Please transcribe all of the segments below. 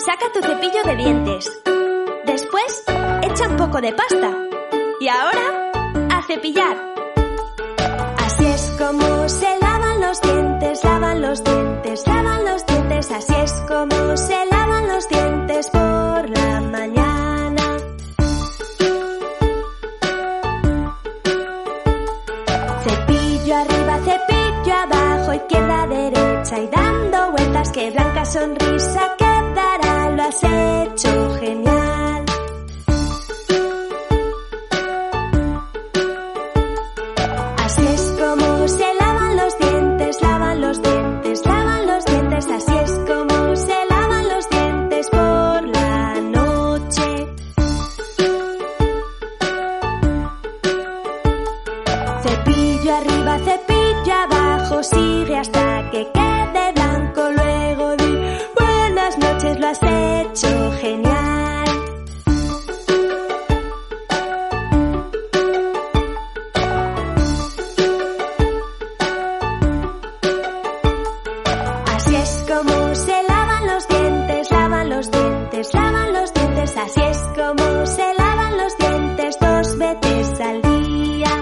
Saca tu cepillo de dientes. Después, echa un poco de pasta. Y ahora, a cepillar. Así es como se lavan los dientes, lavan los dientes, lavan los dientes. Así es como se lavan los dientes por la mañana. Cepillo arriba, cepillo abajo, izquierda, derecha y dando vueltas. Qué blanca sonrisa quedará, lo has hecho genial. Así es como se lavan los dientes, lavan los dientes, lavan los dientes. Así es como se lavan los dientes por la noche. Cepillo arriba, cepillo abajo, sigue hasta que quede blanco. Luego di buenas noches, lo has hecho genial. Así es como se lavan los dientes, lavan los dientes, lavan los dientes. Así es como se lavan los dientes 2 veces al día.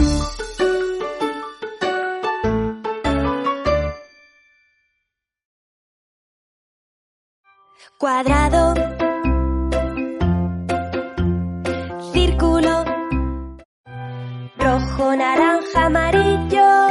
Cuadrado, círculo, rojo, naranja, amarillo.